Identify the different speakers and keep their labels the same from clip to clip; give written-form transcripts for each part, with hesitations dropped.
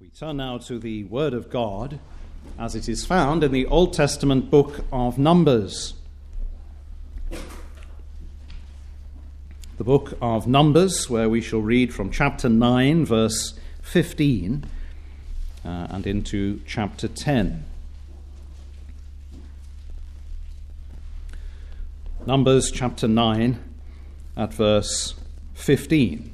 Speaker 1: We turn now to the Word of God as it is found in the Old Testament book of Numbers. The book of Numbers, where we shall read from chapter 9, verse 15, and into chapter 10. Numbers chapter 9 at verse 15.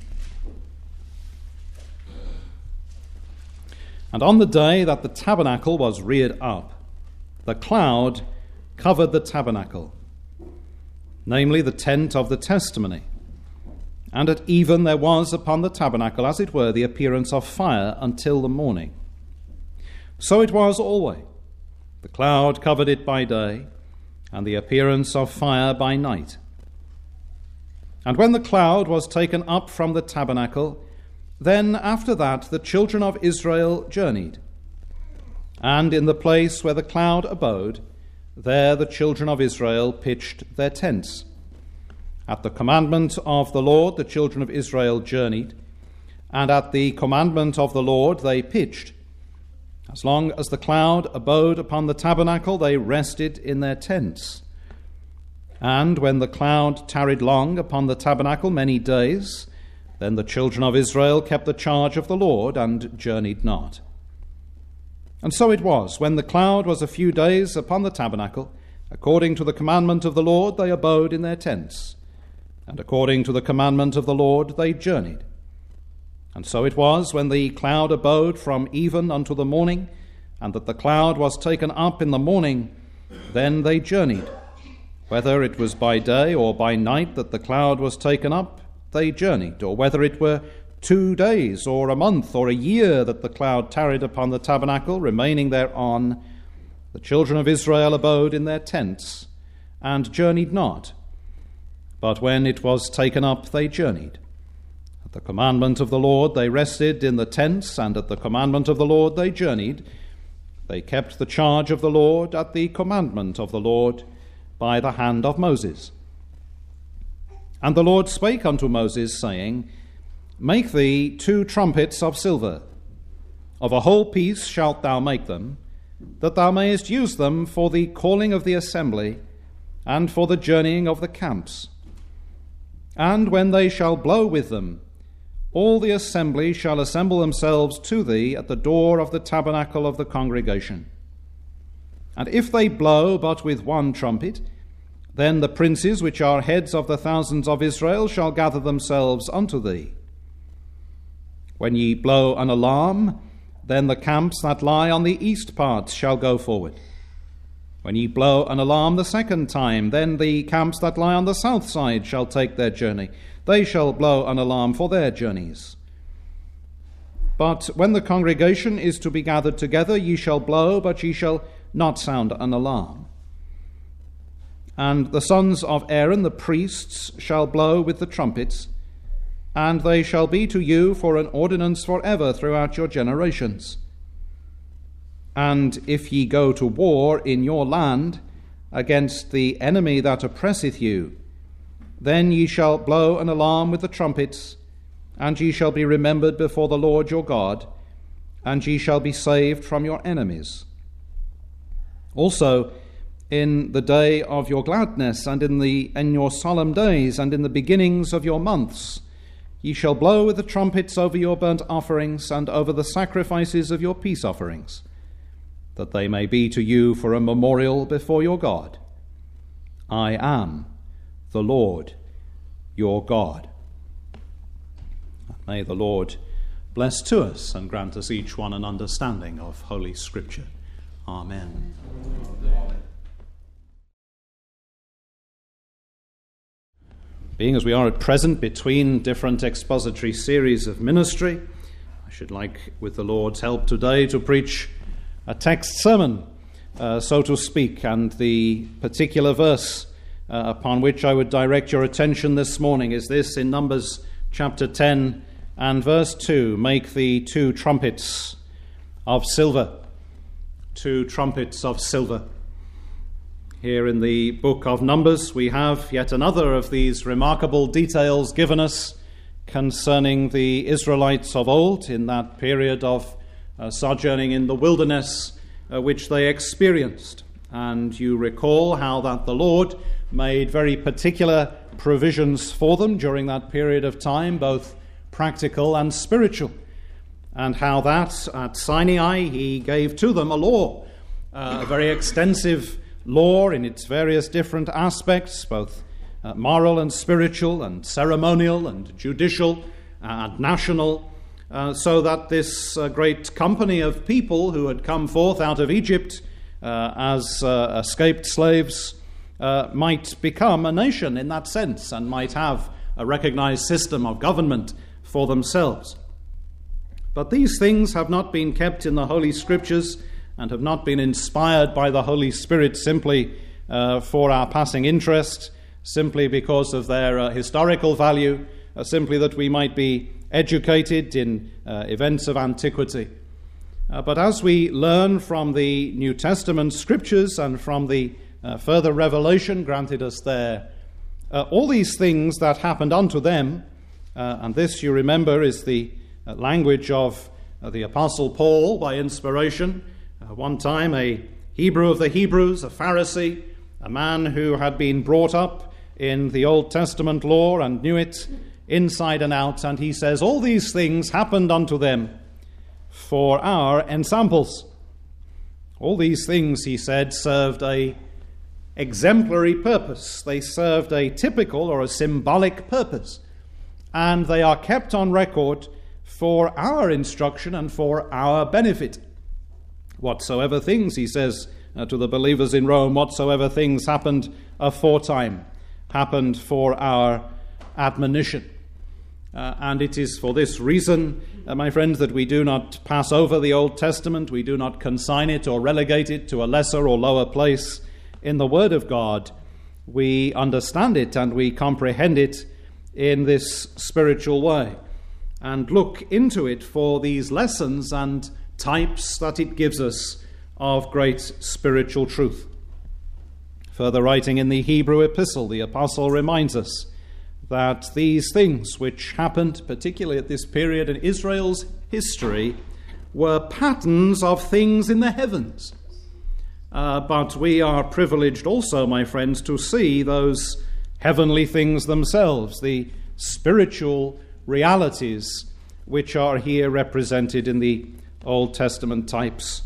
Speaker 1: And on the day that the tabernacle was reared up, the cloud covered the tabernacle, namely the tent of the testimony. And at even there was upon the tabernacle, as it were, the appearance of fire until the morning. So it was always. The cloud covered it by day, and the appearance of fire by night. And when the cloud was taken up from the tabernacle, then after that the children of Israel journeyed. And in the place where the cloud abode, there the children of Israel pitched their tents. At the commandment of the Lord the children of Israel journeyed, and at the commandment of the Lord they pitched. As long as the cloud abode upon the tabernacle, they rested in their tents. And when the cloud tarried long upon the tabernacle many days, then the children of Israel kept the charge of the Lord and journeyed not. And so it was, when the cloud was a few days upon the tabernacle, according to the commandment of the Lord they abode in their tents, and according to the commandment of the Lord they journeyed. And so it was, when the cloud abode from even unto the morning, and that the cloud was taken up in the morning, then they journeyed. Whether it was by day or by night that the cloud was taken up, they journeyed, or whether it were 2 days or a month or a year that the cloud tarried upon the tabernacle, remaining thereon, the children of Israel abode in their tents and journeyed not. But when it was taken up, they journeyed. At the commandment of the Lord they rested in the tents, and at the commandment of the Lord they journeyed. They kept the charge of the Lord at the commandment of the Lord by the hand of Moses. And the Lord spake unto Moses, saying, Make thee 2 trumpets of silver. Of a whole piece shalt thou make them, that thou mayest use them for the calling of the assembly, and for the journeying of the camps. And when they shall blow with them, all the assembly shall assemble themselves to thee at the door of the tabernacle of the congregation. And if they blow but with 1 trumpet, then the princes which are heads of the thousands of Israel shall gather themselves unto thee. When ye blow an alarm, then the camps that lie on the east parts shall go forward. When ye blow an alarm the 2nd time, then the camps that lie on the south side shall take their journey. They shall blow an alarm for their journeys. But when the congregation is to be gathered together, ye shall blow, but ye shall not sound an alarm. And the sons of Aaron, the priests, shall blow with the trumpets, and they shall be to you for an ordinance forever throughout your generations. And if ye go to war in your land against the enemy that oppresseth you, then ye shall blow an alarm with the trumpets, and ye shall be remembered before the Lord your God, and ye shall be saved from your enemies. Also, in the day of your gladness, and in your solemn days, and in the beginnings of your months, ye shall blow with the trumpets over your burnt offerings, and over the sacrifices of your peace offerings, that they may be to you for a memorial before your God. I am the Lord your God. May the Lord bless to us and grant us each one an understanding of Holy Scripture. Amen. Being as we are at present between different expository series of ministry, I should like, with the Lord's help today, to preach a text sermon, so to speak, and the particular verse upon which I would direct your attention this morning is this in Numbers chapter 10 and verse 2. Make thee 2 trumpets of silver. 2 trumpets of silver. Here in the book of Numbers, we have yet another of these remarkable details given us concerning the Israelites of old in that period of sojourning in the wilderness which they experienced. And you recall how that the Lord made very particular provisions for them during that period of time, both practical and spiritual, and how that at Sinai he gave to them a law, a very extensive law in its various different aspects, both moral and spiritual and ceremonial and judicial and national, so that this great company of people who had come forth out of Egypt as escaped slaves might become a nation in that sense and might have a recognized system of government for themselves. But these things have not been kept in the Holy Scriptures and have not been inspired by the Holy Spirit simply for our passing interest, simply because of their historical value, simply that we might be educated in events of antiquity. But as we learn from the New Testament Scriptures and from the further revelation granted us there, all these things that happened unto them, and this, you remember, is the language of the Apostle Paul by inspiration, one time a Hebrew of the Hebrews, a Pharisee, a man who had been brought up in the Old Testament law and knew it inside and out, and he says, all these things happened unto them for our ensamples. All these things, he said, served a exemplary purpose. They served a typical or a symbolic purpose, and they are kept on record for our instruction and for our benefit. Whatsoever things, he says to the believers in Rome, whatsoever things happened aforetime, happened for our admonition. And it is for this reason, my friends, that we do not pass over the Old Testament. We do not consign it or relegate it to a lesser or lower place in the Word of God. We understand it and we comprehend it in this spiritual way and look into it for these lessons and types that it gives us of great spiritual truth. Further writing in the Hebrew epistle, the apostle reminds us that these things which happened, particularly at this period in Israel's history, were patterns of things in the heavens. But we are privileged also, my friends, to see those heavenly things themselves, the spiritual realities which are here represented in the Old Testament types.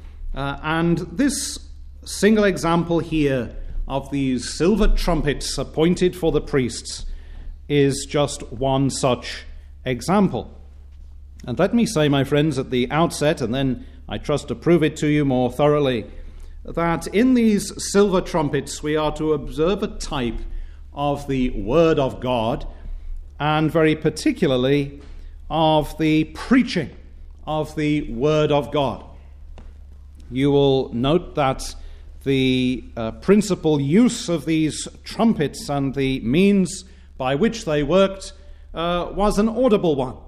Speaker 1: And this single example here of these silver trumpets appointed for the priests is just one such example. And let me say, my friends, at the outset, and then I trust to prove it to you more thoroughly, that in these silver trumpets we are to observe a type of the Word of God, and very particularly of the preaching of the Word of God. You will note that the principal use of these trumpets and the means by which they worked was an audible one.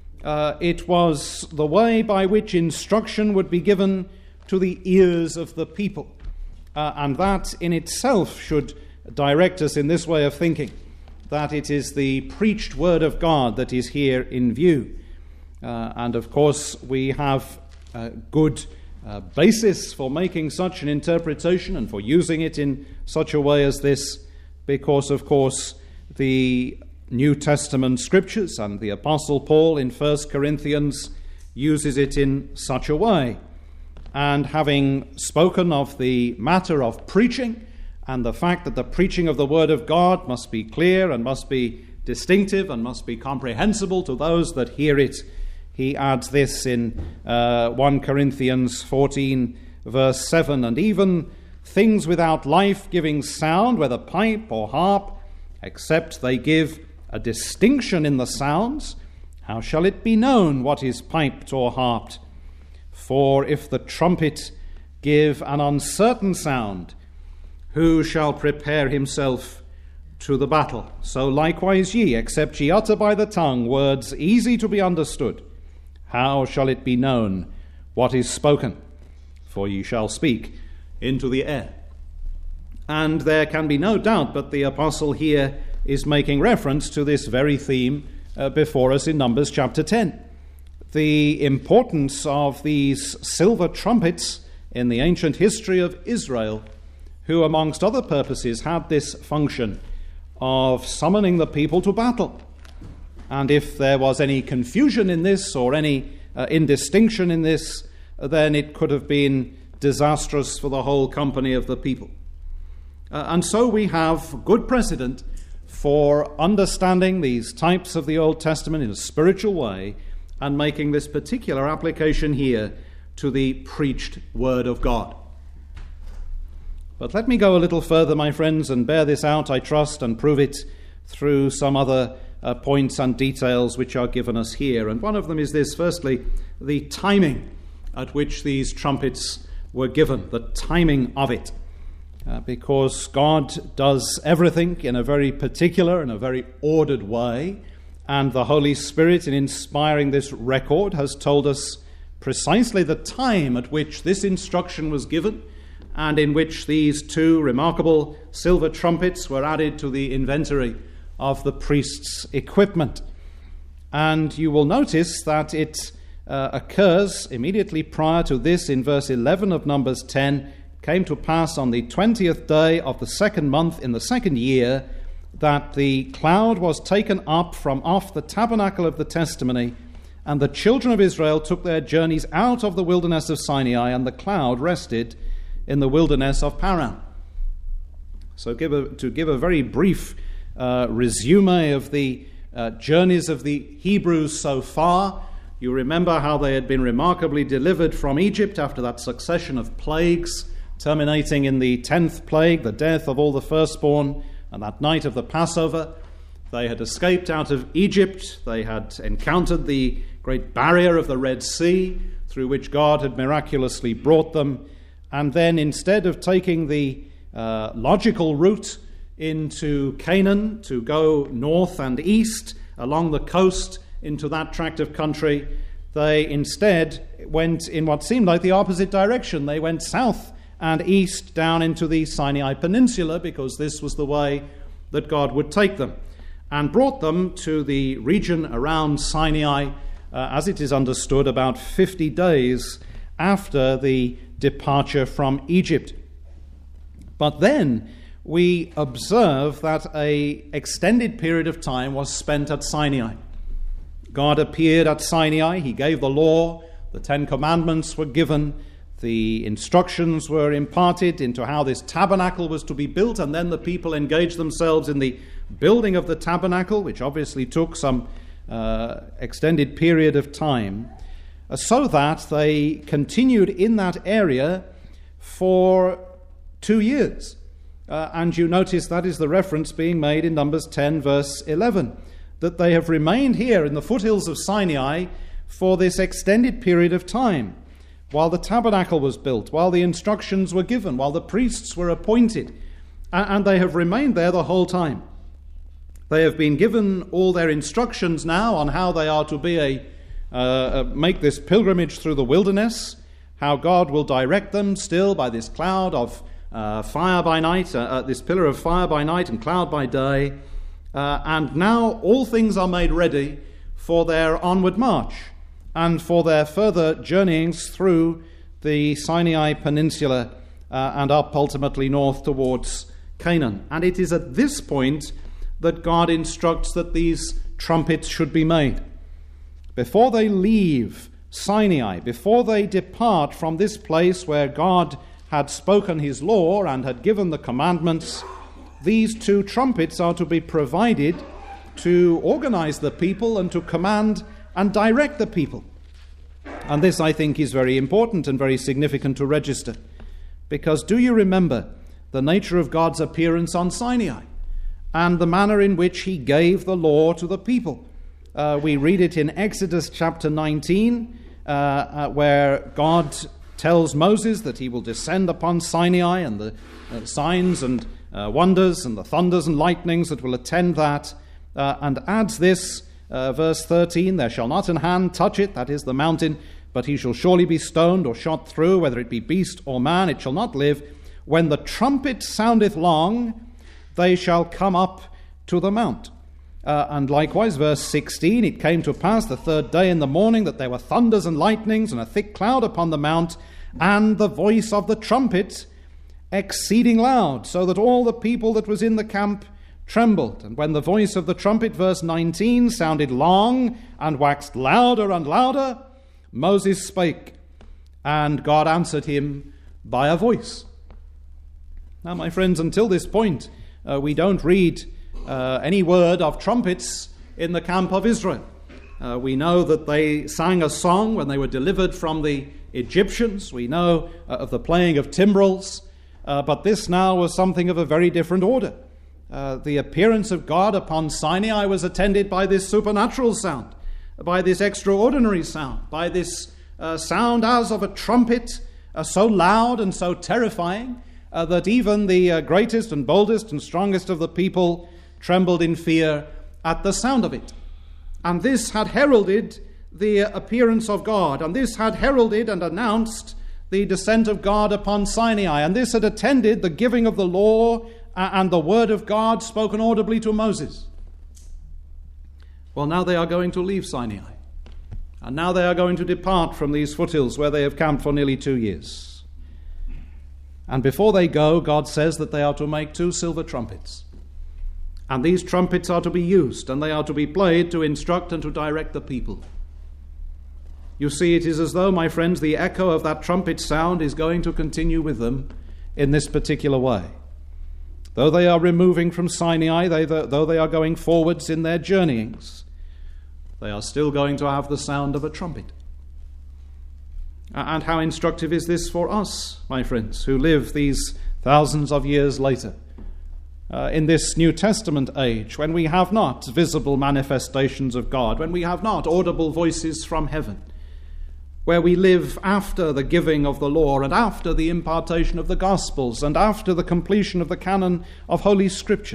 Speaker 1: It was the way by which instruction would be given to the ears of the people. And that in itself should direct us in this way of thinking, that it is the preached Word of God that is here in view. And of course, we have a good basis for making such an interpretation and for using it in such a way as this, because, of course, the New Testament Scriptures and the Apostle Paul in 1 Corinthians uses it in such a way. And having spoken of the matter of preaching and the fact that the preaching of the Word of God must be clear and must be distinctive and must be comprehensible to those that hear it, he adds this in 1 Corinthians 14, verse 7, and even things without life-giving sound, whether pipe or harp, except they give a distinction in the sounds, how shall it be known what is piped or harped? For if the trumpet give an uncertain sound, who shall prepare himself to the battle? So likewise ye, except ye utter by the tongue words easy to be understood, how shall it be known what is spoken? For ye shall speak into the air. And there can be no doubt but the apostle here is making reference to this very theme before us in Numbers chapter 10. the importance of these silver trumpets in the ancient history of Israel, who, amongst other purposes, had this function of summoning the people to battle. And if there was any confusion in this or any indistinction in this, then it could have been disastrous for the whole company of the people. And so we have good precedent for understanding these types of the Old Testament in a spiritual way and making this particular application here to the preached Word of God. But let me go a little further, my friends, and bear this out, I trust, and prove it through some other points and details which are given us here. And one of them is this: firstly, the timing at which these trumpets were given, the timing of it. Because God does everything in a very particular and a very ordered way, and the Holy Spirit, in inspiring this record, has told us precisely the time at which this instruction was given, and in which these two remarkable silver trumpets were added to the inventory of the priest's equipment. And you will notice that it occurs immediately prior to this in verse 11 of Numbers 10. Came to pass on the 20th day of the second month in the second year that the cloud was taken up from off the tabernacle of the testimony, and the children of Israel took their journeys out of the wilderness of Sinai, and the cloud rested in the wilderness of Paran. So to give a very brief resume of the journeys of the Hebrews so far, you remember how they had been remarkably delivered from Egypt after that succession of plagues, terminating in the 10th plague, the death of all the firstborn, and that night of the Passover. They had escaped out of Egypt. They had encountered the great barrier of the Red Sea, through which God had miraculously brought them. And then, instead of taking the logical route into Canaan to go north and east along the coast into that tract of country, they instead went in what seemed like the opposite direction. They went south and east down into the Sinai Peninsula, because this was the way that God would take them, and brought them to the region around Sinai, as it is understood, about 50 days after the departure from Egypt. But then we observe that an extended period of time was spent at Sinai. God appeared at Sinai. He gave the law. The 10 Commandments were given. The instructions were imparted into how this tabernacle was to be built, and then the people engaged themselves in the building of the tabernacle, which obviously took some extended period of time, so that they continued in that area for 2 years. And you notice that is the reference being made in Numbers 10, verse 11, that they have remained here in the foothills of Sinai for this extended period of time, while the tabernacle was built, while the instructions were given, while the priests were appointed, and they have remained there the whole time. They have been given all their instructions now on how they are to be make this pilgrimage through the wilderness, how God will direct them still by this cloud of fire by night, this pillar of fire by night and cloud by day, and now all things are made ready for their onward march and for their further journeyings through the Sinai Peninsula and up ultimately north towards Canaan. And it is at this point that God instructs that these trumpets should be made. Before they leave Sinai, before they depart from this place where God had spoken his law and had given the commandments, these 2 trumpets are to be provided to organize the people and to command and direct the people. And this, I think, is very important and very significant to register, because do you remember the nature of God's appearance on Sinai and the manner in which he gave the law to the people? We read it in Exodus chapter 19, where God tells Moses that he will descend upon Sinai, and the signs and wonders and the thunders and lightnings that will attend that, and adds this, verse 13, "There shall not an hand touch it," that is the mountain, "but he shall surely be stoned or shot through, whether it be beast or man, it shall not live. When the trumpet soundeth long, they shall come up to the mount." And likewise, verse 16, it came to pass the third day in the morning that there were thunders and lightnings and a thick cloud upon the mount, and the voice of the trumpet exceeding loud, so that all the people that was in the camp trembled. And when the voice of the trumpet, verse 19, sounded long and waxed louder and louder, Moses spake, and God answered him by a voice. Now, my friends, until this point, we don't read any word of trumpets in the camp of Israel. We know that they sang a song when they were delivered from the Egyptians. We know of the playing of timbrels, but this now was something of a very different order. The appearance of God upon Sinai was attended by this supernatural sound, by this extraordinary sound, by this sound as of a trumpet, so loud and so terrifying that even the greatest and boldest and strongest of the people trembled in fear at the sound of it. And this had heralded the appearance of God, and this had heralded and announced the descent of God upon Sinai, and this had attended the giving of the law and the word of God spoken audibly to Moses. Well, now they are going to leave Sinai, and now they are going to depart from these foothills where they have camped for nearly 2 years. And before they go, God says that they are to make 2 silver trumpets. And these trumpets are to be used, and they are to be played to instruct and to direct the people. You see, it is as though, my friends, the echo of that trumpet sound is going to continue with them in this particular way. Though they are removing from Sinai, though they are going forwards in their journeyings, they are still going to have the sound of a trumpet. And how instructive is this for us, my friends, who live these thousands of years later, in this New Testament age, when we have not visible manifestations of God, when we have not audible voices from heaven, where we live after the giving of the law and after the impartation of the Gospels and after the completion of the canon of Holy Scripture.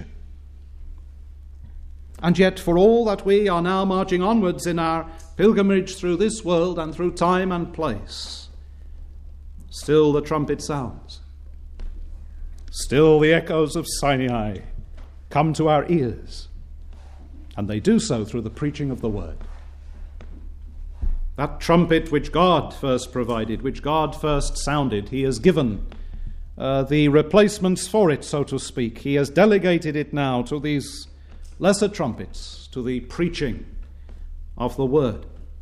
Speaker 1: And yet, for all that we are now marching onwards in our pilgrimage through this world and through time and place, still the trumpet sounds. Still the echoes of Sinai come to our ears, and they do so through the preaching of the word. That trumpet which God first provided, which God first sounded, he has given the replacements for it, so to speak. He has delegated it now to these lesser trumpets, to the preaching of the word.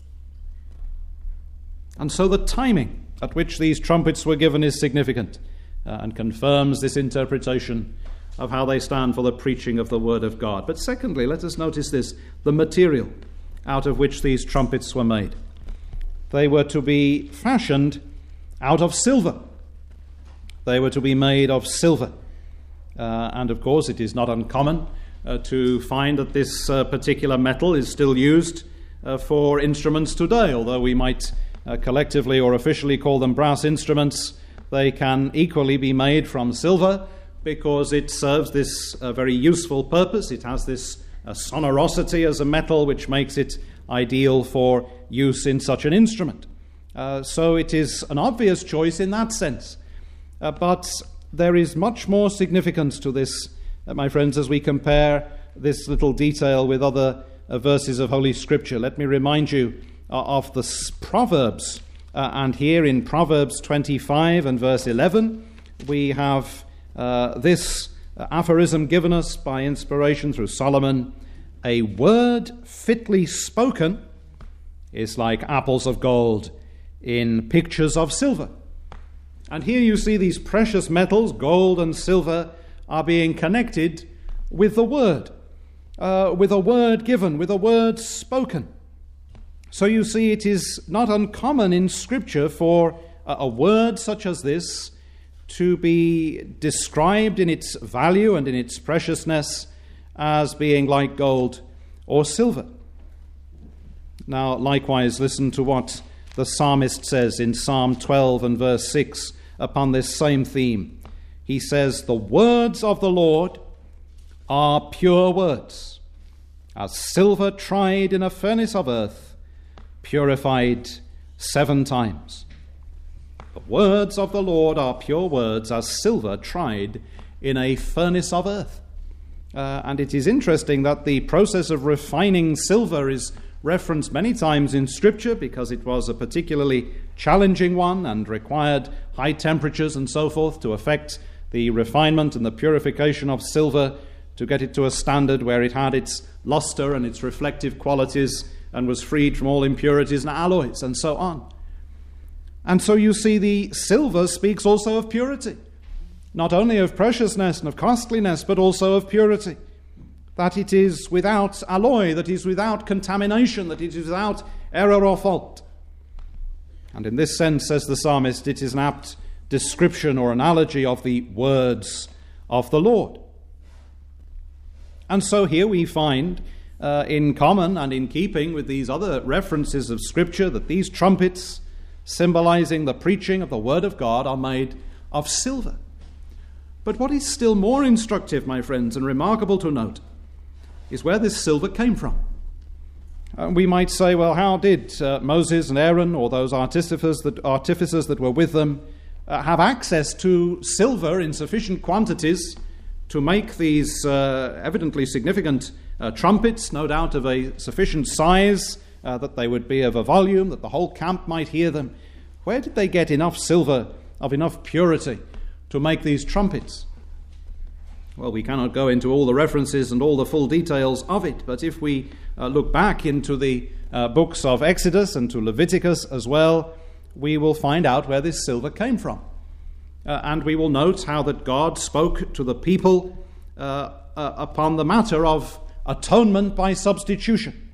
Speaker 1: And so the timing at which these trumpets were given is significant and confirms this interpretation of how they stand for the preaching of the word of God. But secondly, let us notice this, the material out of which these trumpets were made. They were to be fashioned out of silver. They were to be made of silver. And of course, it is not uncommon to find that this particular metal is still used for instruments today. Although we might collectively or officially call them brass instruments, they can equally be made from silver because it serves this very useful purpose. It has this sonorosity as a metal which makes it ideal for use in such an instrument. So it is an obvious choice in that sense. But there is much more significance to this, my friends, as we compare this little detail with other verses of Holy Scripture. Let me remind you of the Proverbs. And here in Proverbs 25 and verse 11, we have this aphorism given us by inspiration through Solomon: a word fitly spoken is like apples of gold in pictures of silver. And here you see these precious metals, gold and silver, are being connected with the word, with a word given, with a word spoken. So you see, it is not uncommon in Scripture for a word such as this to be described in its value and in its preciousness as being like gold or silver. Now, likewise, listen to what the psalmist says in Psalm 12 and verse 6 upon this same theme. He says, "The words of the Lord are pure words, as silver tried in a furnace of earth, purified 7 times. The words of the Lord are pure words, as silver tried in a furnace of earth." And it is interesting that the process of refining silver is referenced many times in Scripture because it was a particularly challenging one and required high temperatures and so forth to affect the refinement and the purification of silver to get it to a standard where it had its luster and its reflective qualities and was freed from all impurities and alloys and so on. And so you see the silver speaks also of purity, not only of preciousness and of costliness, but also of purity, that it is without alloy, that it is without contamination, that it is without error or fault. And in this sense, says the psalmist, it is an apt description or analogy of the words of the Lord. And so here we find, in common and in keeping with these other references of Scripture, that these trumpets, symbolizing the preaching of the Word of God, are made of silver. But what is still more instructive, my friends, and remarkable to note, is where this silver came from. We might say, well, how did Moses and Aaron, or those artificers that were with them, have access to silver in sufficient quantities to make these evidently significant trumpets, no doubt of a sufficient size, that they would be of a volume, that the whole camp might hear them? Where did they get enough silver of enough purity to make these trumpets? Well, we cannot go into all the references and all the full details of it, but if we look back into the books of Exodus and to Leviticus as well, we will find out where this silver came from. And we will note how that God spoke to the people upon the matter of atonement by substitution,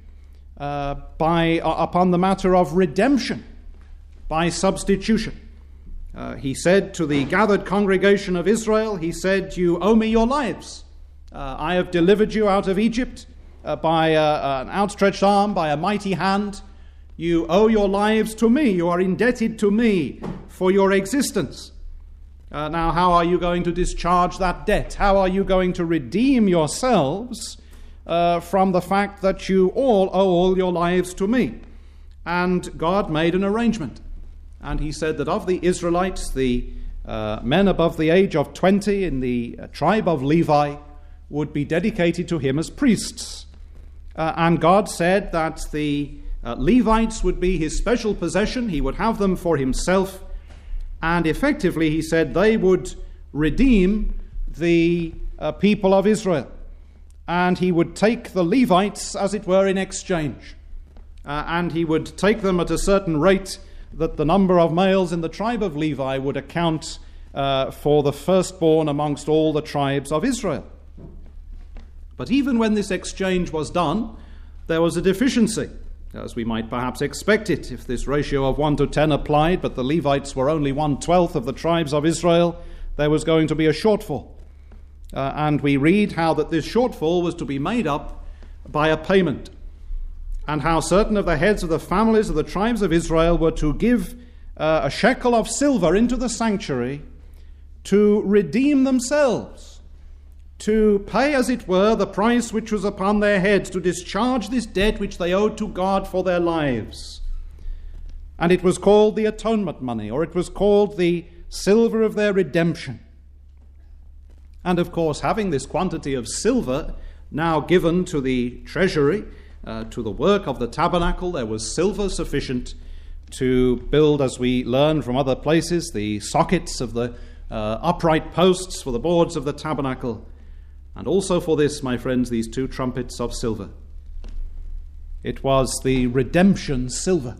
Speaker 1: upon the matter of redemption by substitution. He said to the gathered congregation of Israel, he said, you owe me your lives. I have delivered you out of Egypt by an outstretched arm, by a mighty hand. You owe your lives to me. You are indebted to me for your existence. Now, how are you going to discharge that debt? How are you going to redeem yourselves from the fact that you all owe all your lives to me? And God made an arrangement. And he said that of the Israelites, the men above the age of 20 in the tribe of Levi would be dedicated to him as priests. And God said that the Levites would be his special possession. He would have them for himself. And effectively, he said, they would redeem the people of Israel. And he would take the Levites, as it were, in exchange. And he would take them at a certain rate that the number of males in the tribe of Levi would account for the firstborn amongst all the tribes of Israel. But even when this exchange was done, there was a deficiency, as we might perhaps expect it if this ratio of 1 to 10 applied, but the Levites were only 1/12 of the tribes of Israel. There was going to be a shortfall. And we read how that this shortfall was to be made up by a payment, and how certain of the heads of the families of the tribes of Israel were to give a shekel of silver into the sanctuary to redeem themselves, to pay, as it were, the price which was upon their heads, to discharge this debt which they owed to God for their lives. And it was called the atonement money, or it was called the silver of their redemption. And of course, having this quantity of silver now given to the treasury, to the work of the tabernacle, there was silver sufficient to build, as we learn from other places, the sockets of the upright posts for the boards of the tabernacle. And also for this, my friends, these two trumpets of silver. It was the redemption silver.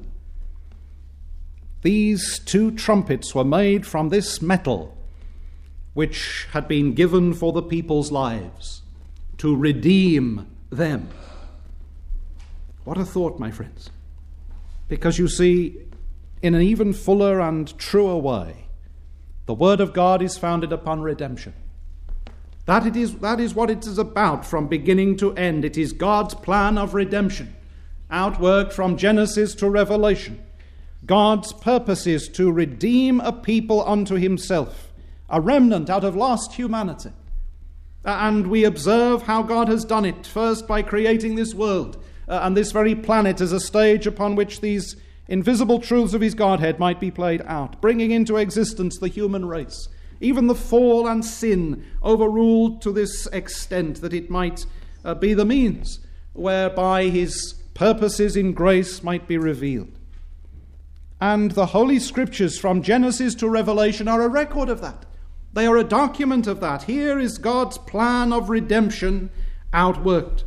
Speaker 1: These two trumpets were made from this metal which had been given for the people's lives, to redeem them. What a thought, my friends. Because you see, in an even fuller and truer way, the Word of God is founded upon redemption. That is what it is about from beginning to end. It is God's plan of redemption, outworked from Genesis to Revelation. God's purpose is to redeem a people unto himself, a remnant out of lost humanity. And we observe how God has done it, first by creating this world, and this very planet as a stage upon which these invisible truths of his Godhead might be played out, bringing into existence the human race, even the fall and sin overruled to this extent that it might be the means whereby his purposes in grace might be revealed. And the Holy Scriptures from Genesis to Revelation are a record of that. They are a document of that. Here is God's plan of redemption outworked.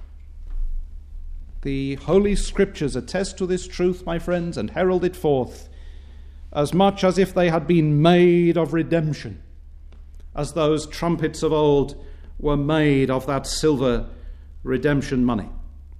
Speaker 1: The Holy Scriptures attest to this truth, my friends, and herald it forth as much as if they had been made of redemption, as those trumpets of old were made of that silver redemption money.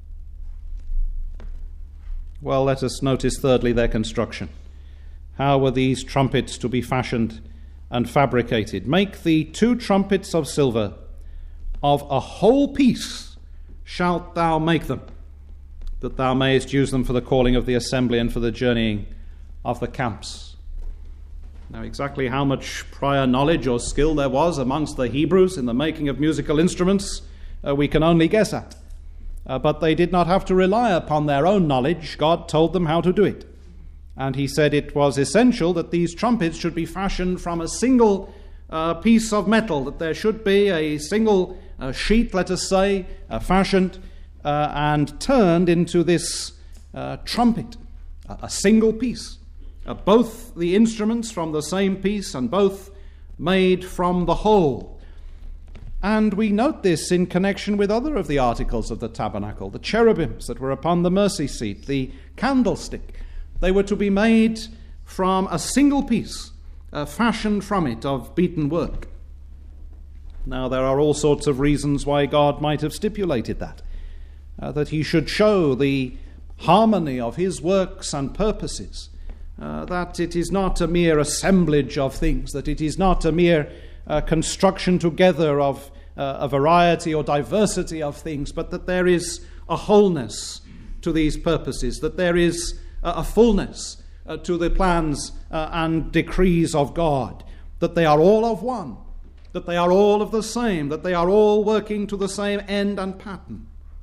Speaker 1: Well, let us notice thirdly their construction. How were these trumpets to be fashioned and fabricated? Make the 2 trumpets of silver, of a whole piece shalt thou make them, that thou mayest use them for the calling of the assembly and for the journeying of the camps. Now, exactly how much prior knowledge or skill there was amongst the Hebrews in the making of musical instruments, we can only guess at. But they did not have to rely upon their own knowledge. God told them how to do it. And he said it was essential that these trumpets should be fashioned from a single piece of metal, that there should be a single sheet, let us say, fashioned and turned into this trumpet, a single piece. Both the instruments from the same piece and both made from the whole. And we note this in connection with other of the articles of the tabernacle, the cherubims that were upon the mercy seat, the candlestick. They were to be made from a single piece, fashioned from it of beaten work. Now, there are all sorts of reasons why God might have stipulated that he should show the harmony of his works and purposes, that it is not a mere assemblage of things, that it is not a mere construction together of a variety or diversity of things, but that there is a wholeness to these purposes, that there is a fullness to the plans and decrees of God, that they are all of one, that they are all of the same, that they are all working to the same end and pattern.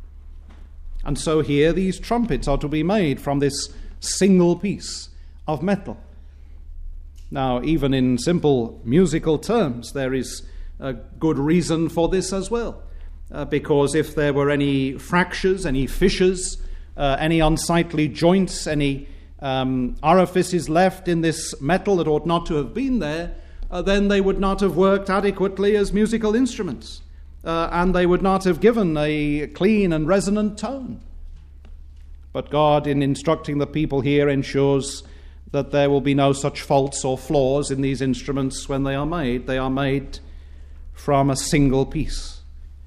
Speaker 1: And so here these trumpets are to be made from this single piece of metal. Now, even in simple musical terms, there is a good reason for this as well. Because if there were any fractures, any fissures, any unsightly joints, any orifices left in this metal that ought not to have been there, then they would not have worked adequately as musical instruments. And they would not have given a clean and resonant tone. But God, in instructing the people here, ensures that there will be no such faults or flaws in these instruments when they are made. They are made from a single piece.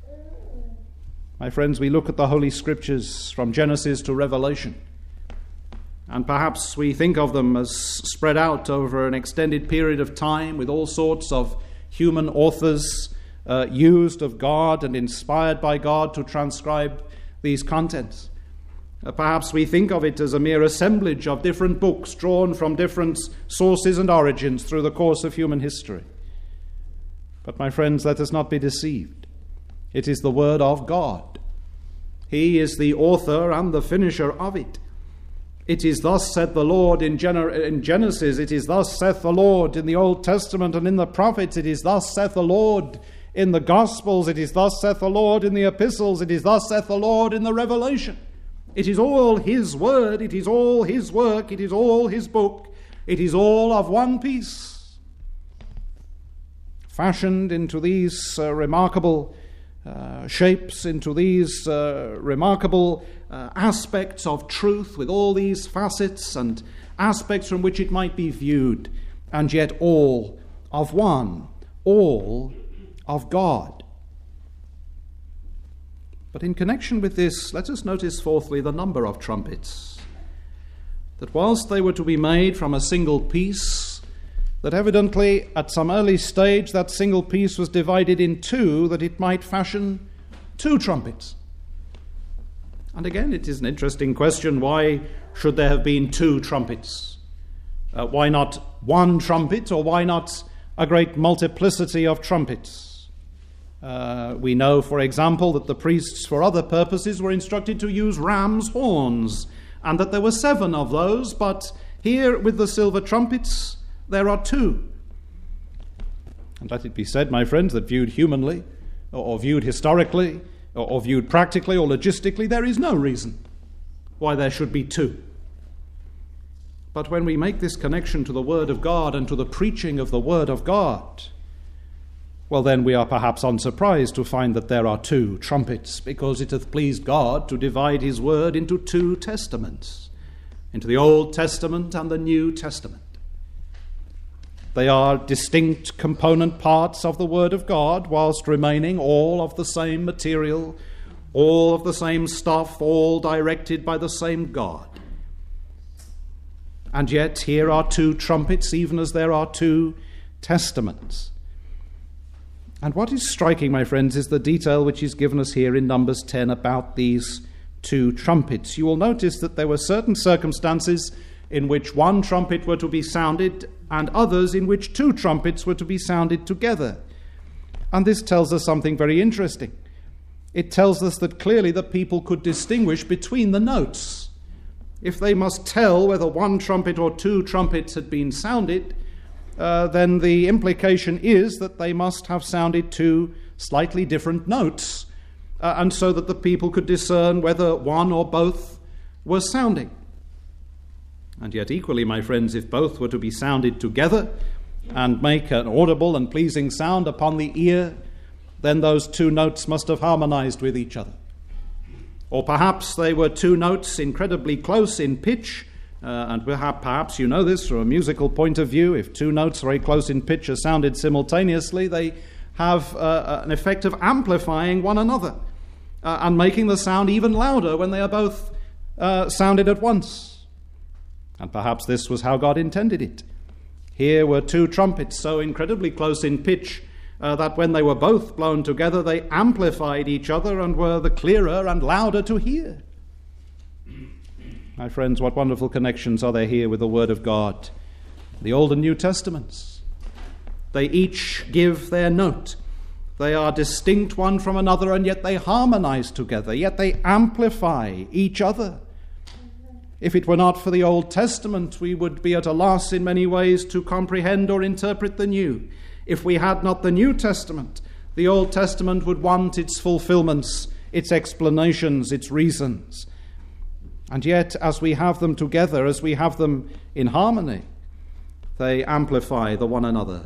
Speaker 1: My friends, we look at the Holy Scriptures from Genesis to Revelation, and perhaps we think of them as spread out over an extended period of time with all sorts of human authors used of God and inspired by God to transcribe these contents. Perhaps we think of it as a mere assemblage of different books drawn from different sources and origins through the course of human history. But my friends, let us not be deceived. It is the Word of God. He is the author and the finisher of it. It is thus said the Lord in Genesis. It is thus saith the Lord in the Old Testament and in the prophets. It is thus saith the Lord in the Gospels. It is thus saith the Lord in the epistles. It is thus saith the Lord in the Revelation. It is all his word, it is all his work, it is all his book, it is all of one piece. Fashioned into these remarkable shapes, into these remarkable aspects of truth, with all these facets and aspects from which it might be viewed, and yet all of one, all of God. But in connection with this, let us notice fourthly the number of trumpets. That whilst they were to be made from a single piece, that evidently at some early stage that single piece was divided in two, that it might fashion 2 trumpets. And again, it is an interesting question. Why should there have been 2 trumpets? Why not 1 trumpet, or why not a great multiplicity of trumpets? We know, for example, that the priests for other purposes were instructed to use ram's horns, and that there were 7 of those, but here with the silver trumpets there are 2. And let it be said, my friends, that viewed humanly, or viewed historically, or viewed practically or logistically, there is no reason why there should be two. But when we make this connection to the Word of God and to the preaching of the Word of God, well, then we are perhaps unsurprised to find that there are two trumpets, because it hath pleased God to divide his Word into two testaments, into the Old Testament and the New Testament. They are distinct component parts of the Word of God, whilst remaining all of the same material, all of the same stuff, all directed by the same God. And yet here are two trumpets, even as there are two testaments. And what is striking, my friends, is the detail which is given us here in Numbers 10 about these two trumpets. You will notice that there were certain circumstances in which one trumpet were to be sounded and others in which two trumpets were to be sounded together. And this tells us something very interesting. It tells us that clearly the people could distinguish between the notes. If they must tell whether one trumpet or two trumpets had been sounded, then the implication is that they must have sounded two slightly different notes, and so that the people could discern whether one or both were sounding. And yet equally, my friends, if both were to be sounded together and make an audible and pleasing sound upon the ear, then those two notes must have harmonized with each other. Or perhaps they were two notes incredibly close in pitch, and perhaps you know this from a musical point of view. If two notes very close in pitch are sounded simultaneously, they have an effect of amplifying one another and making the sound even louder when they are both sounded at once. And perhaps this was how God intended it. Here were two trumpets so incredibly close in pitch that when they were both blown together, they amplified each other and were the clearer and louder to hear. My friends, what wonderful connections are there here with the Word of God, the Old and New Testaments. They each give their note. They are distinct one from another, and yet they harmonize together, yet they amplify each other. If it were not for the Old Testament, we would be at a loss in many ways to comprehend or interpret the New. If we had not the New Testament, the Old Testament would want its fulfillments, its explanations, its reasons. And yet, as we have them together, as we have them in harmony, they amplify the one another.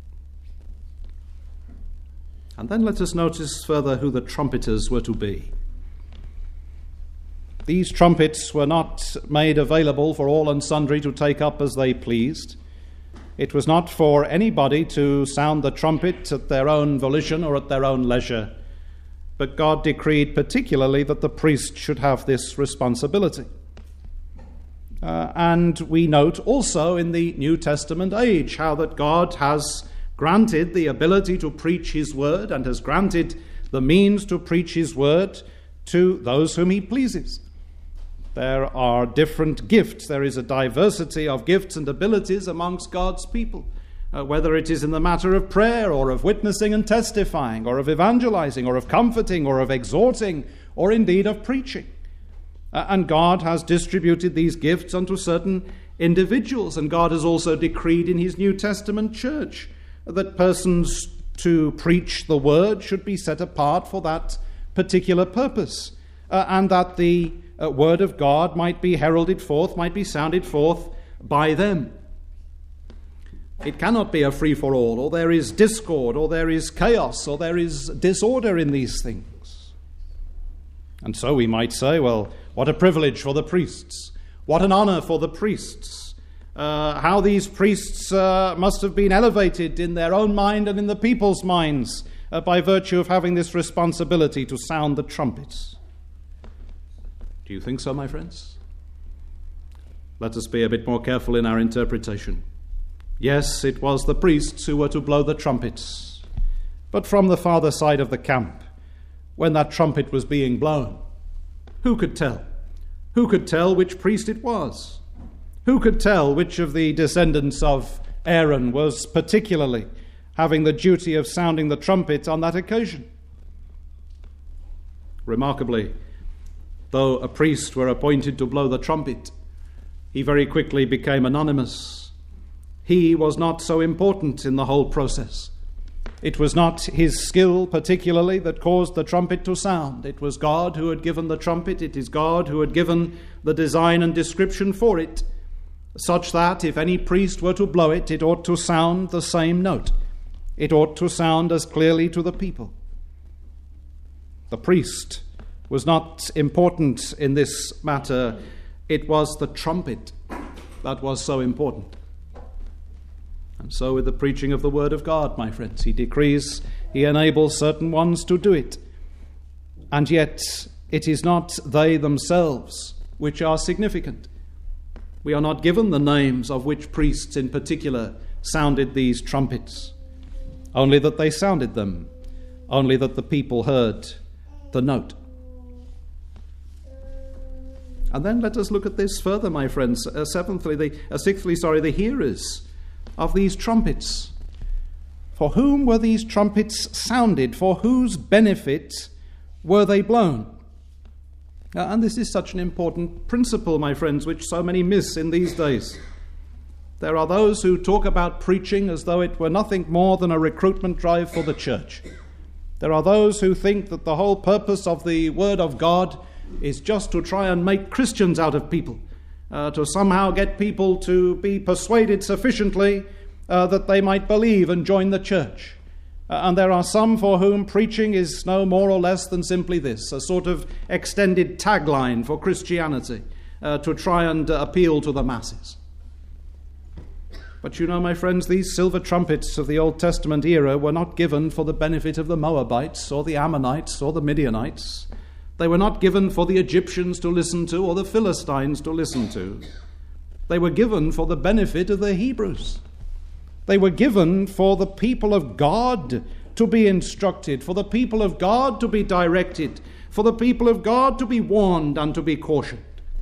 Speaker 1: And then let us notice further who the trumpeters were to be. These trumpets were not made available for all and sundry to take up as they pleased. It was not for anybody to sound the trumpet at their own volition or at their own leisure. But God decreed particularly that the priest should have this responsibility. And we note also in the New Testament age how that God has granted the ability to preach his word and has granted the means to preach his word to those whom he pleases. There are different gifts. There is a diversity of gifts and abilities amongst God's people, whether it is in the matter of prayer or of witnessing and testifying or of evangelizing or of comforting or of exhorting or indeed of preaching. And God has distributed these gifts unto certain individuals, and God has also decreed in his New Testament church that persons to preach the word should be set apart for that particular purpose, and that the word of God might be heralded forth, might be sounded forth by them. It cannot be a free-for-all, or there is discord, or there is chaos, or there is disorder in these things. And so we might say, well, what a privilege for the priests. What an honor for the priests. How these priests must have been elevated in their own mind and in the people's minds by virtue of having this responsibility to sound the trumpets. Do you think so, my friends? Let us be a bit more careful in our interpretation. Yes, it was the priests who were to blow the trumpets, but from the farther side of the camp, when that trumpet was being blown, who could tell? Who could tell which priest it was? Who could tell which of the descendants of Aaron was particularly having the duty of sounding the trumpet on that occasion? Remarkably, though a priest were appointed to blow the trumpet, he very quickly became anonymous. He was not so important in the whole process. It was not his skill particularly that caused the trumpet to sound. It was God who had given the trumpet. It is God who had given the design and description for it, such that if any priest were to blow it, it ought to sound the same note. It ought to sound as clearly to the people. The priest was not important in this matter. It was the trumpet that was so important. And so with the preaching of the word of God, my friends, he decrees, he enables certain ones to do it. And yet it is not they themselves which are significant. We are not given the names of which priests in particular sounded these trumpets, only that they sounded them, only that the people heard the note. And then let us look at this further, my friends. Sixthly, the hearers of these trumpets. For whom were these trumpets sounded? For whose benefit were they blown? And this is such an important principle, my friends, which so many miss in these days. There are those who talk about preaching as though it were nothing more than a recruitment drive for the church. There are those who think that the whole purpose of the Word of God is just to try and make Christians out of people, to somehow get people to be persuaded sufficiently that they might believe and join the church. And there are some for whom preaching is no more or less than simply this, a sort of extended tagline for Christianity, to try and appeal to the masses. But you know, my friends, these silver trumpets of the Old Testament era were not given for the benefit of the Moabites or the Ammonites or the Midianites. They were not given for the Egyptians to listen to or the Philistines to listen to. They were given for the benefit of the Hebrews. They were given for the people of God to be instructed, for the people of God to be directed, for the people of God to be warned and to be cautioned.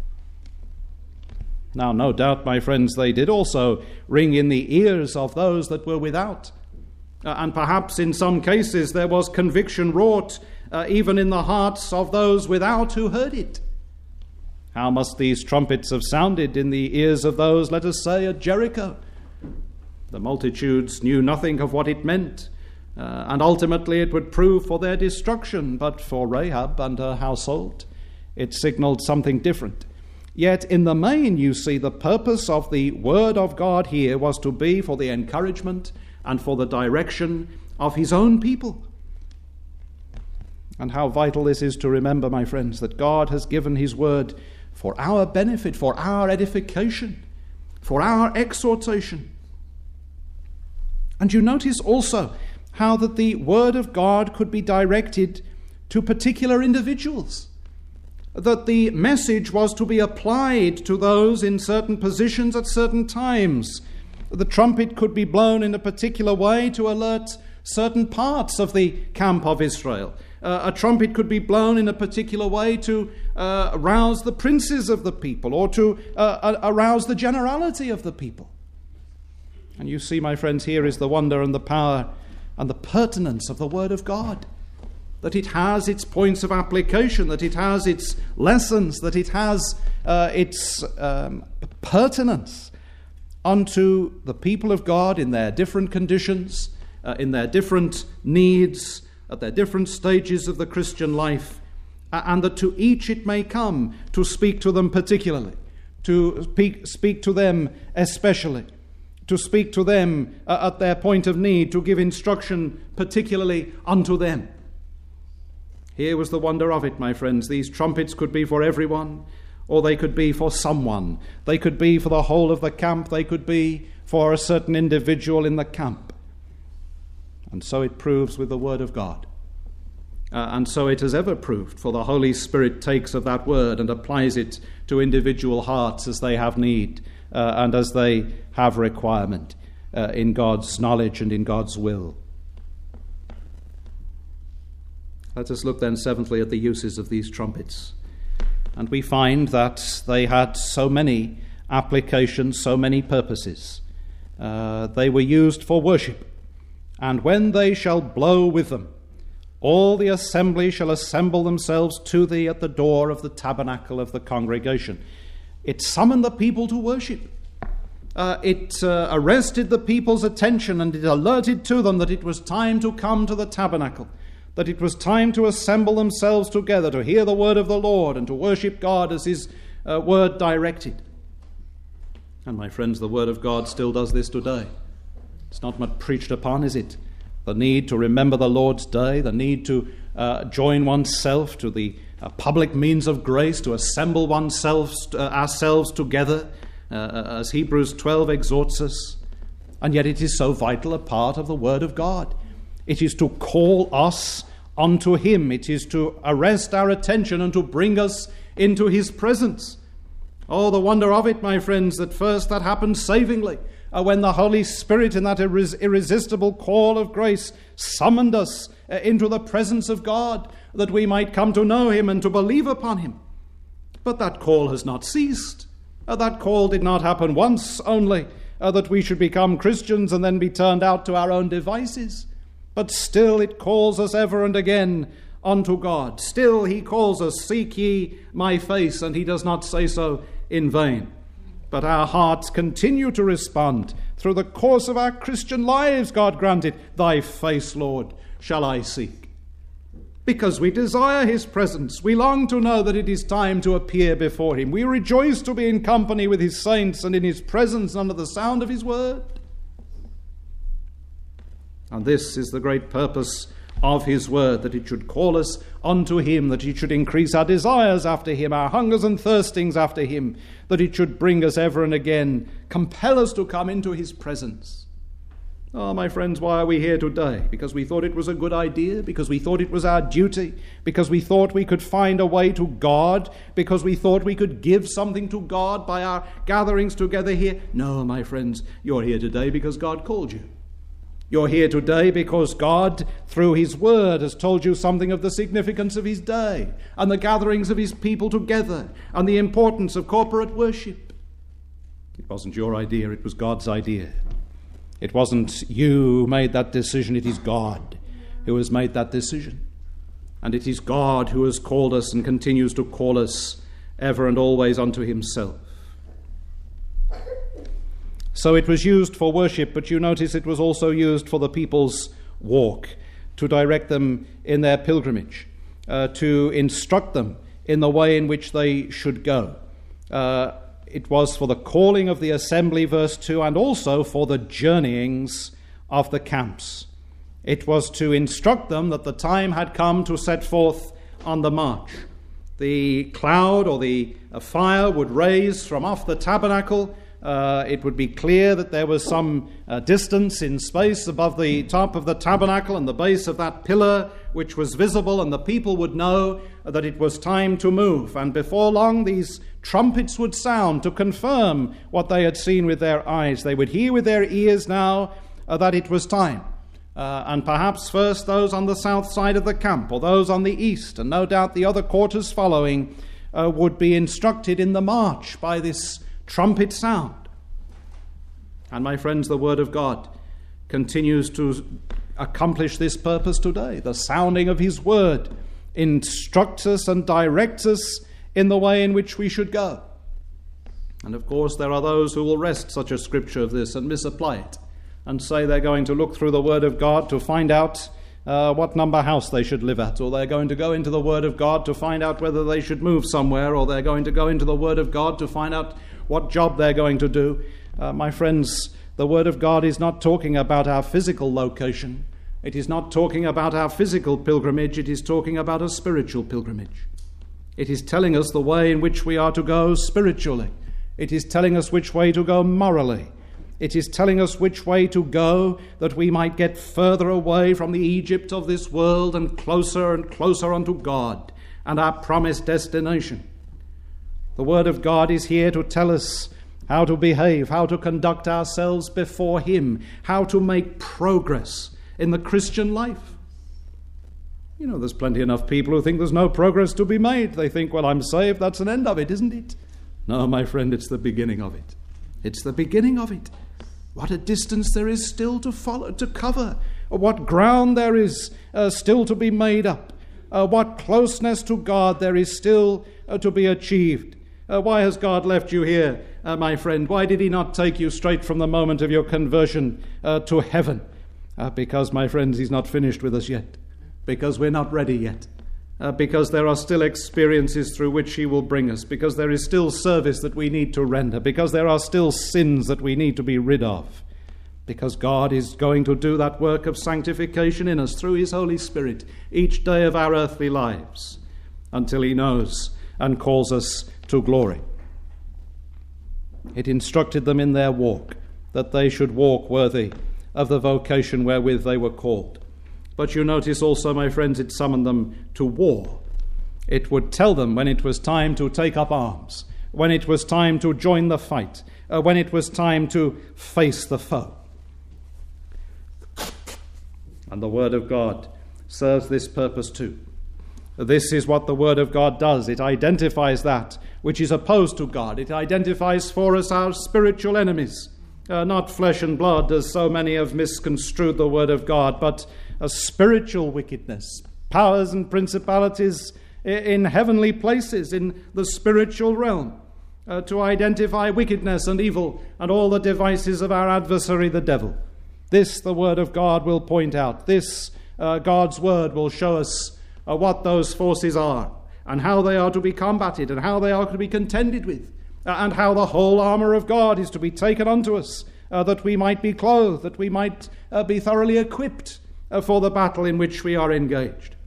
Speaker 1: Now, no doubt, my friends, they did also ring in the ears of those that were without. And perhaps in some cases there was conviction wrought even in the hearts of those without who heard it. How must these trumpets have sounded in the ears of those, let us say, at Jericho? The multitudes knew nothing of what it meant, and ultimately it would prove for their destruction. But for Rahab and her household, it signaled something different. Yet in the main, you see, the purpose of the word of God here was to be for the encouragement and for the direction of his own people. And how vital this is to remember, my friends, that God has given his word for our benefit, for our edification, for our exhortation. And you notice also how that the word of God could be directed to particular individuals, that the message was to be applied to those in certain positions at certain times. The trumpet could be blown in a particular way to alert certain parts of the camp of Israel. A trumpet could be blown in a particular way to arouse the princes of the people, or to arouse the generality of the people. And you see, my friends, here is the wonder and the power and the pertinence of the Word of God. That it has its points of application, that it has its lessons, that it has its pertinence unto the people of God in their different conditions, in their different needs, at their different stages of the Christian life, and that to each it may come to speak to them particularly, to speak to them especially, to speak to them at their point of need, to give instruction particularly unto them. Here was the wonder of it, my friends. These trumpets could be for everyone, or they could be for someone. They could be for the whole of the camp. They could be for a certain individual in the camp. And so it proves with the Word of God. And so it has ever proved, for the Holy Spirit takes of that Word and applies it to individual hearts as they have need and as they have requirement in God's knowledge and in God's will. Let us look then, seventhly, at the uses of these trumpets. And we find that they had so many applications, so many purposes. They were used for worship. And when they shall blow with them, all the assembly shall assemble themselves to thee at the door of the tabernacle of the congregation. It summoned the people to worship. It arrested the people's attention, and it alerted to them that it was time to come to the tabernacle, that it was time to assemble themselves together to hear the word of the Lord and to worship God as his word directed. And my friends, the word of God still does this today. It's not much preached upon, is it? The need to remember the Lord's day, the need to join oneself to the public means of grace, to assemble ourselves together, as Hebrews 12 exhorts us. And yet it is so vital a part of the Word of God. It is to call us unto Him. It is to arrest our attention and to bring us into His presence. Oh, the wonder of it, my friends, that first that happened savingly, when the Holy Spirit in that irresistible call of grace summoned us into the presence of God, that we might come to know Him and to believe upon Him. But that call has not ceased. That call did not happen once only, that we should become Christians and then be turned out to our own devices. But still it calls us ever and again unto God. Still He calls us, seek ye my face, and He does not say so in vain. But our hearts continue to respond through the course of our Christian lives. God grant it, thy face, Lord, shall I seek. Because we desire His presence. We long to know that it is time to appear before Him. We rejoice to be in company with His saints and in His presence under the sound of His word. And this is the great purpose of His word, that it should call us unto Him, that it should increase our desires after Him, our hungers and thirstings after Him, that it should bring us ever and again, compel us to come into His presence. Oh, my friends, why are we here today? Because we thought it was a good idea, because we thought it was our duty, because we thought we could find a way to God, because we thought we could give something to God by our gatherings together here? No, my friends, you're here today because God called you. You're here today because God, through His word, has told you something of the significance of His day and the gatherings of His people together and the importance of corporate worship. It wasn't your idea, it was God's idea. It wasn't you who made that decision, it is God who has made that decision. And it is God who has called us and continues to call us ever and always unto Himself. So it was used for worship, but you notice it was also used for the people's walk, to direct them in their pilgrimage, to instruct them in the way in which they should go. It was for the calling of the assembly, verse 2, and also for the journeyings of the camps. It was to instruct them that the time had come to set forth on the march. The cloud or the fire would raise from off the tabernacle. It would be clear that there was some distance in space above the top of the tabernacle and the base of that pillar which was visible, and the people would know that it was time to move. And before long, these trumpets would sound to confirm what they had seen with their eyes. They would hear with their ears now that it was time. And perhaps first those on the south side of the camp, or those on the east, and no doubt the other quarters following, would be instructed in the march by this trumpet sound. And my friends, the word of God continues to accomplish this purpose today. The sounding of His word instructs us and directs us in the way in which we should go. And of course there are those who will wrest such a scripture of this and misapply it and say they're going to look through the word of God to find out what number house they should live at, or they're going to go into the word of God to find out whether they should move somewhere, or they're going to go into the word of God to find out what job they're going to do. My friends, the word of God is not talking about our physical location. It is not talking about our physical pilgrimage. It is talking about a spiritual pilgrimage. It is telling us the way in which we are to go spiritually. It is telling us which way to go morally. It is telling us which way to go that we might get further away from the Egypt of this world and closer unto God and our promised destination. The word of God is here to tell us how to behave, how to conduct ourselves before Him, how to make progress in the Christian life. You know, there's plenty enough people who think there's no progress to be made. They think, well, I'm saved, that's an end of it, isn't it? No, my friend, it's the beginning of it. It's the beginning of it. What a distance there is still to follow, to cover. What ground there is still to be made up. What closeness to God there is still to be achieved. Why has God left you here, my friend? Why did he not take you straight from the moment of your conversion to heaven? Because, my friends, he's not finished with us yet. Because we're not ready yet. Because there are still experiences through which he will bring us. Because there is still service that we need to render. Because there are still sins that we need to be rid of. Because God is going to do that work of sanctification in us through his Holy Spirit each day of our earthly lives until he knows and calls us to glory. It instructed them in their walk that they should walk worthy of the vocation wherewith they were called. But you notice also, my friends, it summoned them to war. It would tell them when it was time to take up arms, when it was time to join the fight, when it was time to face the foe. And the Word of God serves this purpose too. This is what the Word of God does. It identifies that which is opposed to God. It identifies for us our spiritual enemies. Not flesh and blood, as so many have misconstrued the Word of God, but a spiritual wickedness, powers and principalities in heavenly places, in the spiritual realm, to identify wickedness and evil and all the devices of our adversary, the devil. This the Word of God will point out. This God's Word will show us what those forces are and how they are to be combated and how they are to be contended with and how the whole armour of God is to be taken unto us that we might be clothed, that we might be thoroughly equipped for the battle in which we are engaged.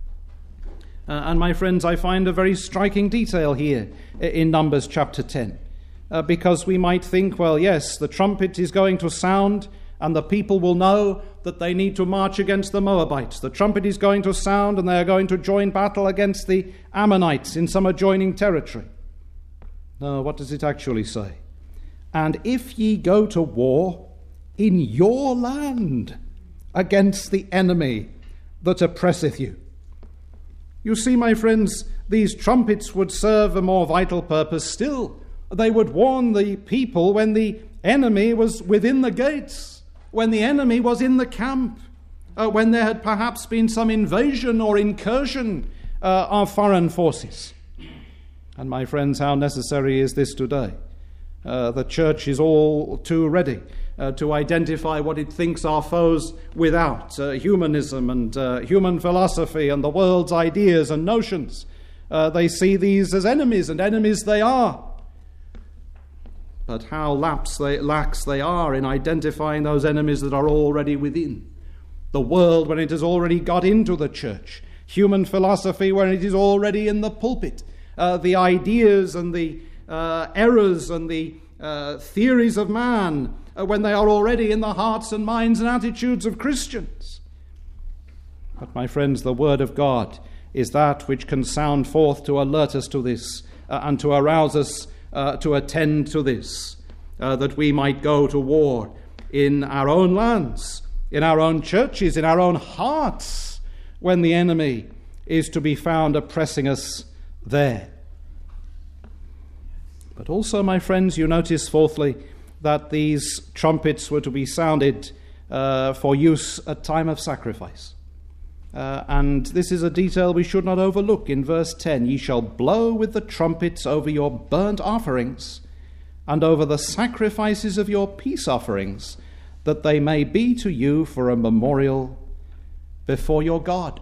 Speaker 1: And my friends, I find a very striking detail here in Numbers chapter 10 because we might think, well, yes, the trumpet is going to sound and the people will know that they need to march against the Moabites. The trumpet is going to sound and they are going to join battle against the Ammonites in some adjoining territory. No, what does it actually say? And if ye go to war in your land against the enemy that oppresseth you. You see, my friends, these trumpets would serve a more vital purpose still. They would warn the people when the enemy was within the gates, when the enemy was in the camp, when there had perhaps been some invasion or incursion of foreign forces. And my friends, how necessary is this today? The church is all too ready to identify what it thinks are foes without, humanism and human philosophy and the world's ideas and notions. They see these as enemies, and enemies they are. But how lax they are in identifying those enemies that are already within. The world when it has already got into the church. Human philosophy when it is already in the pulpit. The ideas and the errors and the theories of man when they are already in the hearts and minds and attitudes of Christians. But my friends, the Word of God is that which can sound forth to alert us to this and to arouse us to attend to this, that we might go to war in our own lands, in our own churches, in our own hearts, when the enemy is to be found oppressing us there. But also, my friends, you notice fourthly that these trumpets were to be sounded for use at time of sacrifice. And this is a detail we should not overlook. In verse 10, ye shall blow with the trumpets over your burnt offerings and over the sacrifices of your peace offerings, that they may be to you for a memorial before your God.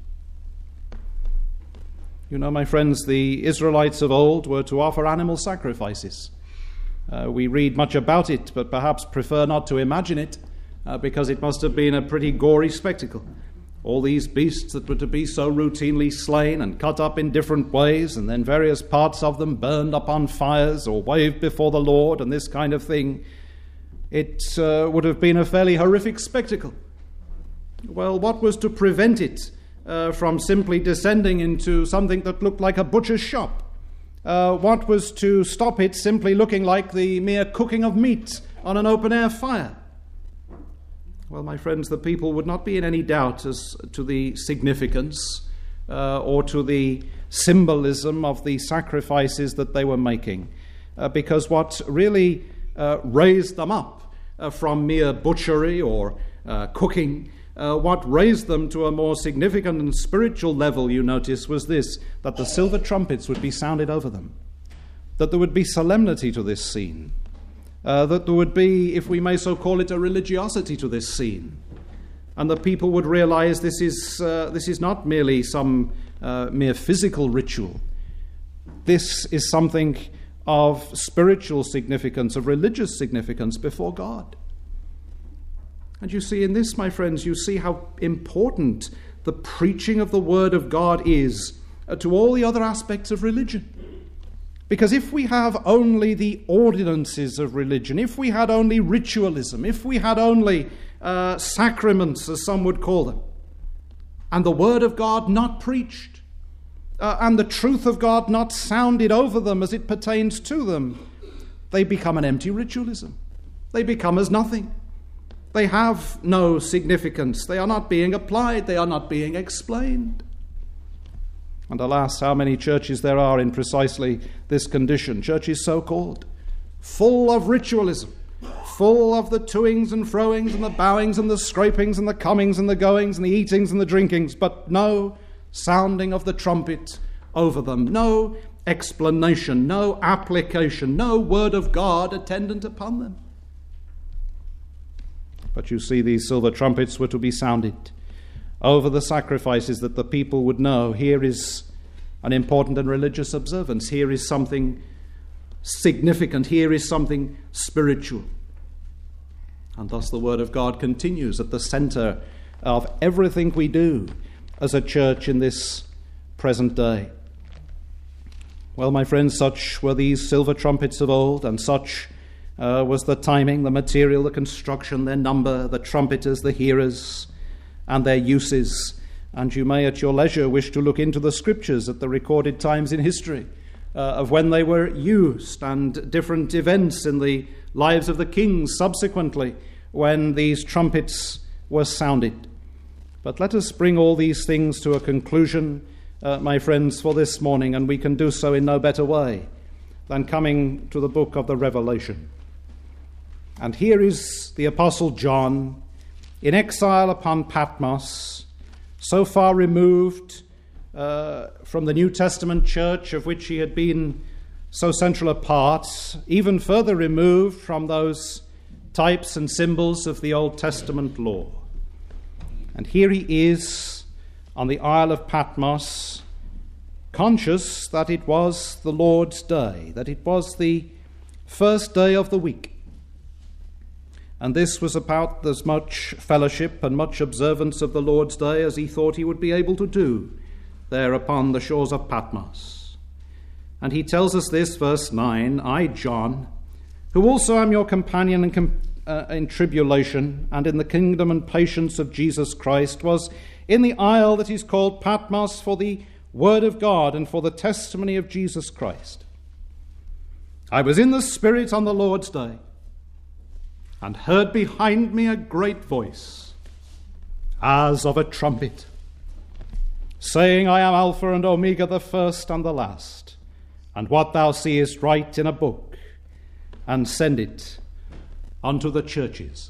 Speaker 1: You know, my friends, the Israelites of old were to offer animal sacrifices. We read much about it, but perhaps prefer not to imagine it, because it must have been a pretty gory spectacle. All these beasts that were to be so routinely slain and cut up in different ways, and then various parts of them burned up on fires or waved before the Lord, and this kind of thing. It would have been a fairly horrific spectacle. Well, what was to prevent it from simply descending into something that looked like a butcher's shop? What was to stop it simply looking like the mere cooking of meat on an open-air fire? Well, my friends, the people would not be in any doubt as to the significance or to the symbolism of the sacrifices that they were making, because what really raised them up from mere butchery or cooking, what raised them to a more significant and spiritual level, you notice, was this, that the silver trumpets would be sounded over them. that there would be solemnity to this scene, that there would be, if we may so call it, a religiosity to this scene, and the people would realize this is not merely some mere physical ritual. This is something of spiritual significance, of religious significance before God. And you see in this, my friends, you see how important the preaching of the Word of God is to all the other aspects of religion. Because if we have only the ordinances of religion, if we had only ritualism, if we had only sacraments, as some would call them, and the Word of God not preached, and the truth of God not sounded over them as it pertains to them, they become an empty ritualism. They become as nothing. They have no significance. They are not being applied. They are not being explained. And alas, how many churches there are in precisely this condition, churches so called, full of ritualism, full of the toings and froings and the bowings and the scrapings and the comings and the goings and the eatings and the drinkings, but no sounding of the trumpet over them, no explanation, no application, no word of God attendant upon them. But you see, these silver trumpets were to be sounded over the sacrifices, that the people would know here is an important and religious observance. Here is something significant. Here is something spiritual. And thus the Word of God continues at the center of everything we do as a church in this present day. Well, my friends, such were these silver trumpets of old, and such was the timing, the material, the construction, their number, the trumpeters, the hearers, and their uses. And you may at your leisure wish to look into the scriptures at the recorded times in history of when they were used, and different events in the lives of the kings subsequently when these trumpets were sounded. But let us bring all these things to a conclusion, my friends, for this morning, and we can do so in no better way than coming to the book of the Revelation. And here is the Apostle John in exile upon Patmos, so far removed from the New Testament church of which he had been so central a part, even further removed from those types and symbols of the Old Testament law. And here he is on the Isle of Patmos, conscious that it was the Lord's day, that it was the first day of the week. And this was about as much fellowship and much observance of the Lord's day as he thought he would be able to do there upon the shores of Patmos. And he tells us this, verse 9, I, John, who also am your companion in tribulation and in the kingdom and patience of Jesus Christ, was in the isle that is called Patmos for the word of God and for the testimony of Jesus Christ. I was in the Spirit on the Lord's day, and heard behind me a great voice, as of a trumpet, saying, I am Alpha and Omega, the first and the last. And what thou seest write in a book, and send it unto the churches.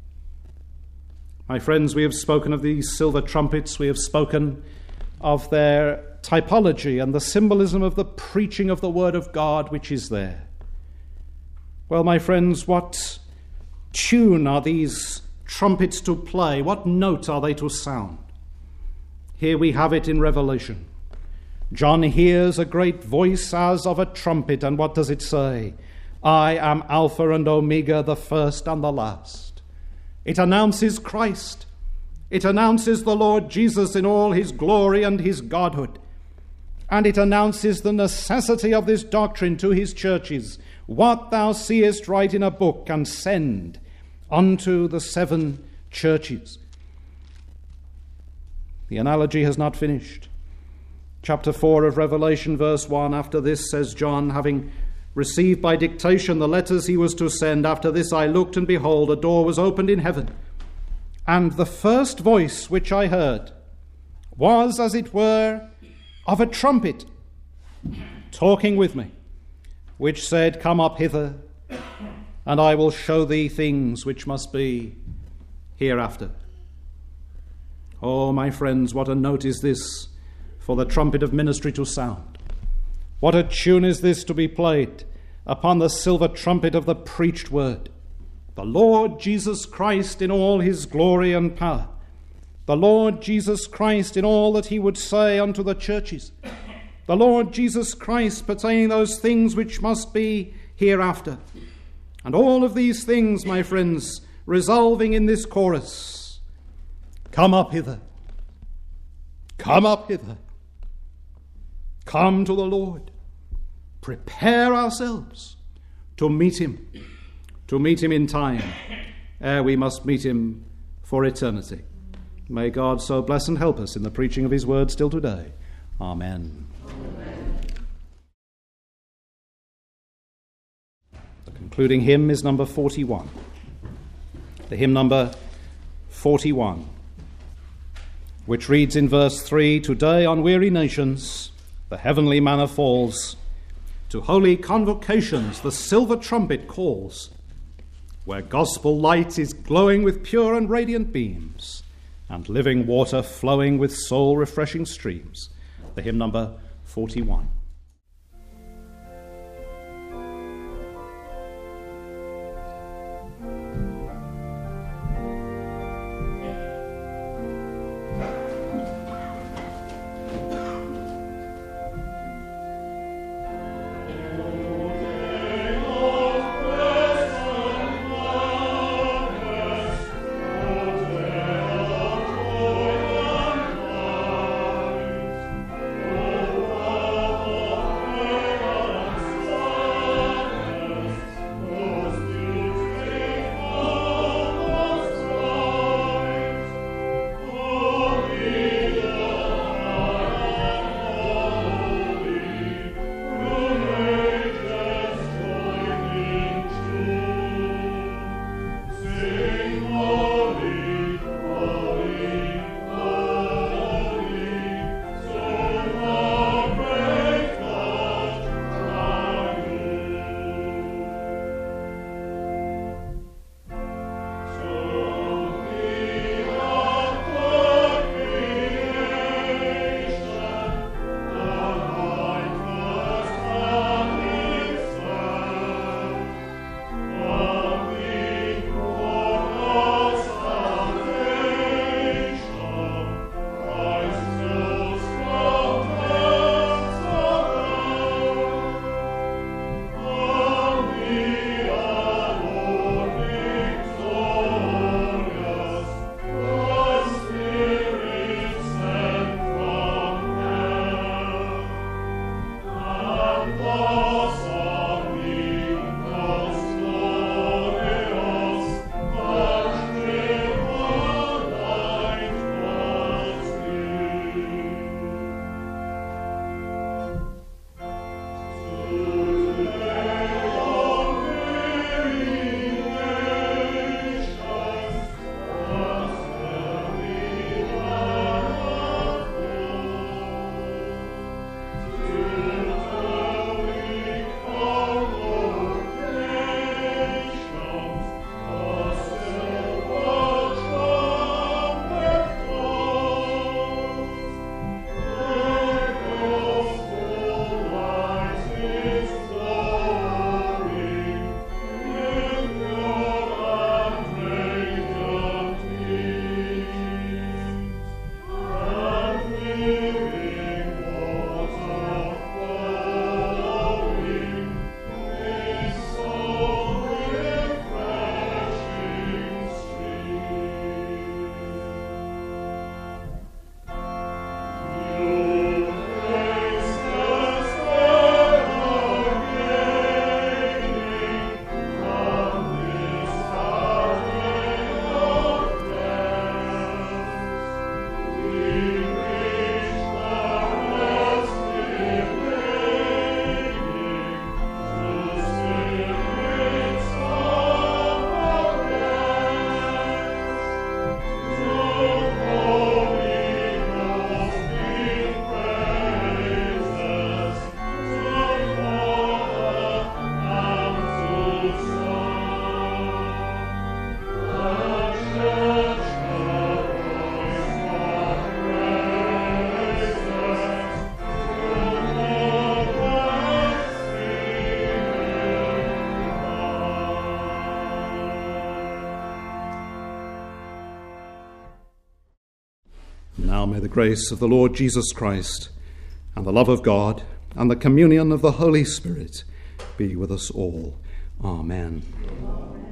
Speaker 1: My friends, we have spoken of these silver trumpets. We have spoken of their typology and the symbolism of the preaching of the Word of God which is there. Well, my friends, what tune are these trumpets to play? What note are they to sound? Here we have it in Revelation. John hears a great voice as of a trumpet, and what does it say? I am Alpha and Omega, the first and the last. It announces Christ. It announces the Lord Jesus in all his glory and his godhood. And it announces the necessity of this doctrine to his churches. What thou seest write in a book, and send unto the 7 churches. The analogy has not finished. Chapter 4 of Revelation, verse 1, after this, says John, having received by dictation the letters he was to send, after this I looked, and behold, a door was opened in heaven. And the first voice which I heard was, as it were, of a trumpet, talking with me, which said, Come up hither, and I will show thee things which must be hereafter. Oh, my friends, what a note is this for the trumpet of ministry to sound. What a tune is this to be played upon the silver trumpet of the preached word! The Lord Jesus Christ in all his glory and power. The Lord Jesus Christ in all that he would say unto the churches. The Lord Jesus Christ pertaining those things which must be hereafter. And all of these things, my friends, resolving in this chorus: come up hither. Come up hither. Come to the Lord. Prepare ourselves to meet him in time, ere we must meet him for eternity. May God so bless and help us in the preaching of his word still today. Amen. Amen. The concluding hymn is number 41. The hymn number 41, which reads in verse 3, "Today on weary nations the heavenly manna falls, to holy convocations the silver trumpet calls, where gospel light is glowing with pure and radiant beams, and living water flowing with soul-refreshing streams." The hymn number 41.
Speaker 2: Oh,
Speaker 1: Now may the grace of the Lord Jesus Christ and the love of God and the communion of the Holy Spirit be with us all. Amen.